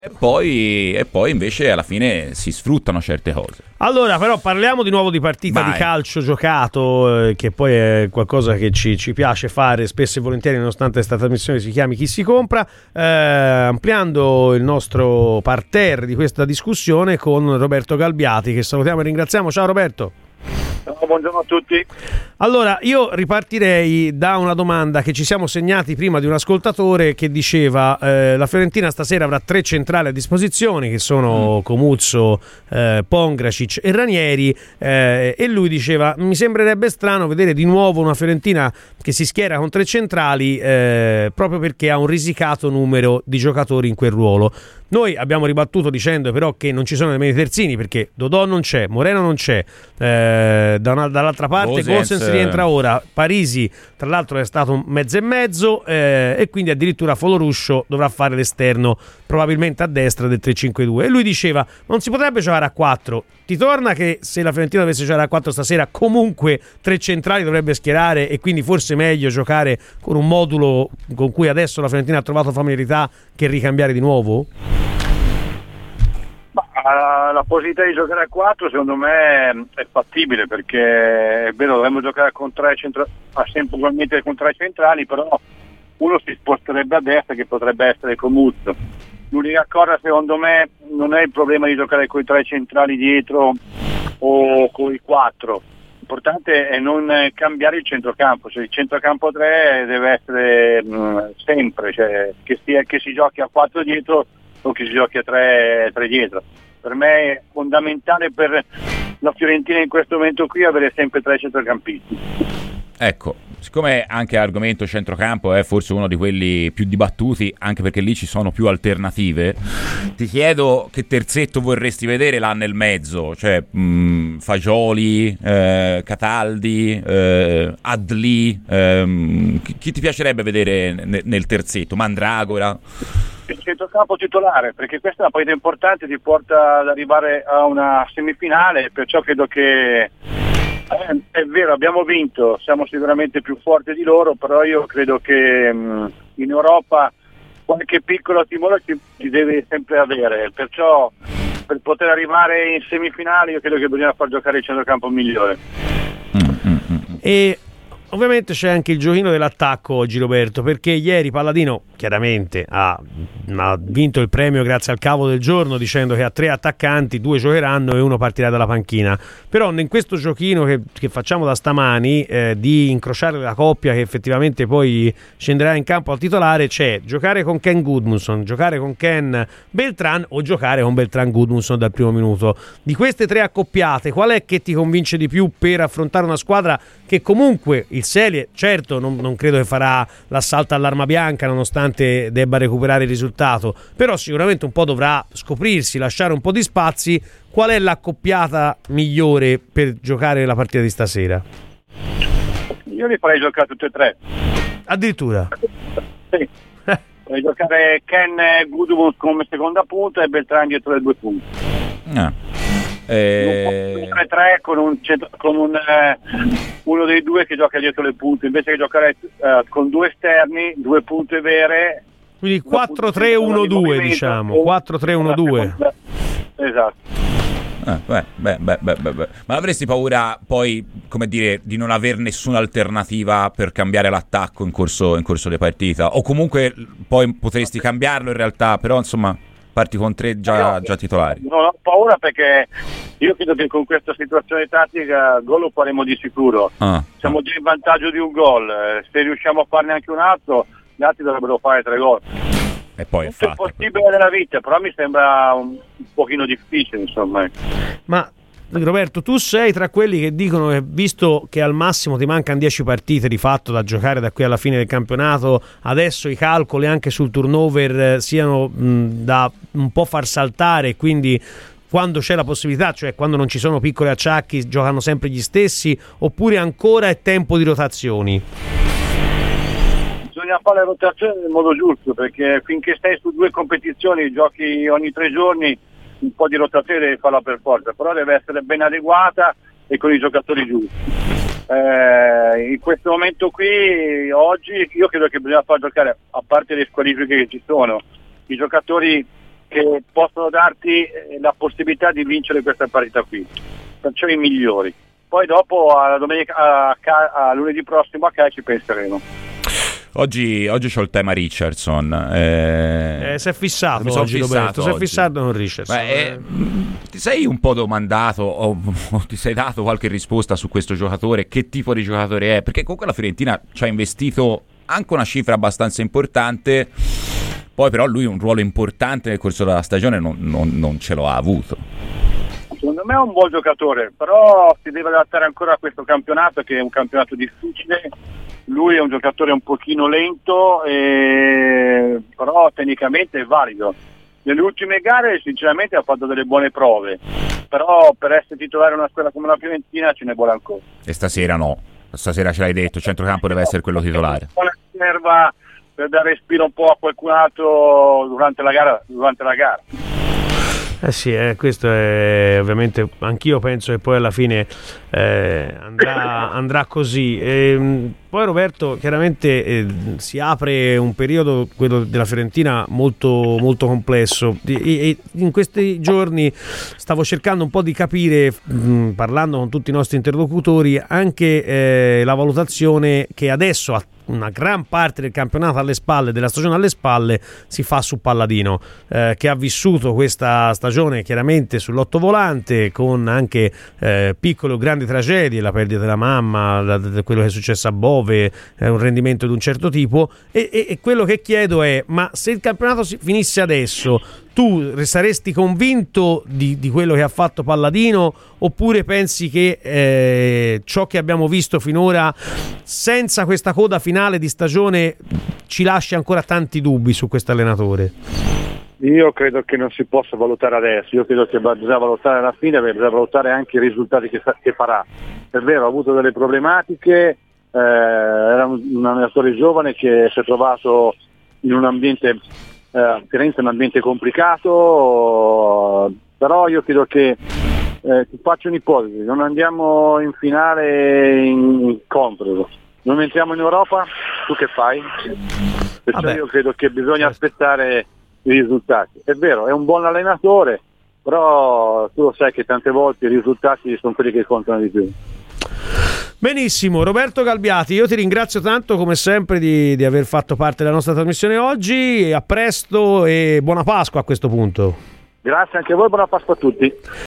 E poi invece alla fine si sfruttano certe cose. Allora, però parliamo di nuovo di partita di calcio giocato, che poi è qualcosa che ci piace fare spesso e volentieri, nonostante questa trasmissione si chiami Chi si compra, ampliando il nostro parterre di questa discussione con Roberto Galbiati, che salutiamo e ringraziamo. Ciao Roberto. Buongiorno a tutti. Allora, io ripartirei da una domanda che ci siamo segnati prima di un ascoltatore che diceva la Fiorentina stasera avrà 3 centrali a disposizione, che sono Comuzzo, Pongracic e Ranieri, e lui diceva: mi sembrerebbe strano vedere di nuovo una Fiorentina che si schiera con 3 centrali, proprio perché ha un risicato numero di giocatori in quel ruolo. Noi abbiamo ribattuto dicendo però che non ci sono nemmeno i terzini, perché Dodò non c'è, Moreno non c'è, dall'altra parte Gosens rientra ora, Parisi tra l'altro è stato un mezzo e mezzo, e quindi addirittura Foloruscio dovrà fare l'esterno probabilmente a destra del 3-5-2, e lui diceva: non si potrebbe giocare a 4. Ti torna che se la Fiorentina dovesse giocare a 4 stasera comunque 3 centrali dovrebbe schierare, e quindi forse meglio giocare con un modulo con cui adesso la Fiorentina ha trovato familiarità che ricambiare di nuovo? La possibilità di giocare a 4 secondo me è fattibile, perché è vero, dovremmo giocare con 3 sempre ugualmente con 3 centrali, però uno si sposterebbe a destra, che potrebbe essere Comuzzo. L'unica cosa secondo me non è il problema di giocare con i 3 centrali dietro o con i 4. L'importante è non cambiare il centrocampo, cioè il centrocampo 3 deve essere sempre, cioè che si giochi a 4 dietro o che si giochi a 3 dietro. Per me è fondamentale per la Fiorentina in questo momento qui avere sempre 3 centrocampisti. Ecco, siccome anche l'argomento centrocampo è forse uno di quelli più dibattuti, anche perché lì ci sono più alternative, ti chiedo che terzetto vorresti vedere là nel mezzo, cioè Fagioli, Cataldi, Adli, chi ti piacerebbe vedere nel terzetto? Mandragora? Il centrocampo titolare, perché questa è una partita importante, ti porta ad arrivare a una semifinale, perciò credo che è vero, abbiamo vinto, siamo sicuramente più forti di loro, però io credo che in Europa qualche piccolo timore ci deve sempre avere, perciò per poter arrivare in semifinale io credo che bisogna far giocare il centrocampo migliore. E ovviamente c'è anche il giochino dell'attacco oggi, Roberto, perché ieri Palladino chiaramente ha vinto il premio grazie al cavo del giorno, dicendo che ha 3 attaccanti, 2 giocheranno e 1 partirà dalla panchina. Però in questo giochino che facciamo da stamani, di incrociare la coppia che effettivamente poi scenderà in campo al titolare, c'è giocare con Ken Gudmundsson, giocare con Ken Beltran o giocare con Beltran Gudmundsson dal primo minuto. Di queste 3 accoppiate, qual è che ti convince di più per affrontare una squadra che comunque il Selie, certo, non credo che farà l'assalto all'arma bianca nonostante debba recuperare il risultato, però sicuramente un po' dovrà scoprirsi, lasciare un po' di spazi. Qual è l'accoppiata migliore per giocare la partita di stasera? Io li farei giocare tutte e 3. Addirittura? Sì. Farei giocare Ken Gudmundsson come seconda punta e Beltran dietro le 2 punte. 3-3 con uno dei 2 che gioca dietro le punte, invece che giocare con 2 esterni, 2 punte vere. Quindi 4-3-1-2, diciamo 4-3-1-2. Esatto. Ma avresti paura poi, come dire, di non aver nessuna alternativa per cambiare l'attacco in corso di partita? O comunque poi potresti cambiarlo in realtà, però insomma parti con 3 già titolari? Non ho paura, perché io credo che con questa situazione tattica gol lo faremo di sicuro. Siamo già in vantaggio di un gol, se riusciamo a farne anche un altro, gli altri dovrebbero fare 3 gol. E poi è possibile nella vita, però mi sembra un pochino difficile, insomma. Ma Roberto, tu sei tra quelli che dicono che, visto che al massimo ti mancano 10 partite di fatto da giocare da qui alla fine del campionato, adesso i calcoli anche sul turnover siano da un po' far saltare, quindi quando c'è la possibilità, cioè quando non ci sono piccoli acciacchi, giocano sempre gli stessi, oppure ancora è tempo di rotazioni? Bisogna fare le rotazioni nel modo giusto, perché finché stai su 2 competizioni, giochi ogni 3 giorni, un po' di rotazione devi farla per forza, però deve essere ben adeguata e con i giocatori giusti. In questo momento qui, oggi, io credo che bisogna far giocare, a parte le squalifiche che ci sono, i giocatori che possono darti la possibilità di vincere questa partita qui, perciò i migliori. Poi dopo a lunedì prossimo a Cagliari ci penseremo. Oggi c'ho il tema Richardson. Si è fissato mi sono oggi, fissato Roberto. Si è oggi. fissato con Richardson. Ti sei un po' domandato o ti sei dato qualche risposta su questo giocatore? Che tipo di giocatore è? Perché comunque la Fiorentina ci ha investito anche una cifra abbastanza importante, poi però lui un ruolo importante nel corso della stagione non ce lo ha avuto. Secondo me è un buon giocatore, però si deve adattare ancora a questo campionato, che è un campionato difficile. Lui è un giocatore un pochino lento, però tecnicamente è valido. Nelle ultime gare sinceramente ha fatto delle buone prove, però per essere titolare in una squadra come la Fiorentina ce ne vuole ancora. E stasera no, stasera ce l'hai detto, il centrocampo deve essere quello titolare. Una riserva per dare respiro un po' a qualcun altro durante la gara. Sì, questo è ovviamente, anch'io penso che poi alla fine andrà così. Poi Roberto, chiaramente si apre un periodo, quello della Fiorentina, molto, molto complesso, e in questi giorni stavo cercando un po' di capire, parlando con tutti i nostri interlocutori, anche la valutazione che adesso una gran parte del campionato alle spalle, della stagione alle spalle, si fa su Palladino, che ha vissuto questa stagione chiaramente sull'ottovolante, con anche piccole o grandi tragedie, la perdita della mamma, quello che è successo a Bove, un rendimento di un certo tipo, e quello che chiedo è: ma se il campionato finisse adesso, tu saresti convinto di quello che ha fatto Palladino, oppure pensi che ciò che abbiamo visto finora, senza questa coda finale di stagione, ci lascia ancora tanti dubbi su questo allenatore? Io credo che non si possa valutare adesso, io credo che bisogna valutare alla fine, bisogna valutare anche i risultati che farà. È vero, ha avuto delle problematiche, era un allenatore giovane che si è trovato in un ambiente Firenze è un ambiente complicato, però io credo che ti faccio un'ipotesi: non andiamo in finale incontro, non entriamo in Europa, tu che fai? Perciò io credo che bisogna aspettare i risultati. È vero, è un buon allenatore, però tu lo sai che tante volte i risultati sono quelli che contano di più. Benissimo, Roberto Galbiati, io ti ringrazio tanto come sempre di aver fatto parte della nostra trasmissione oggi. A presto e buona Pasqua a questo punto. Grazie anche a voi, buona Pasqua a tutti.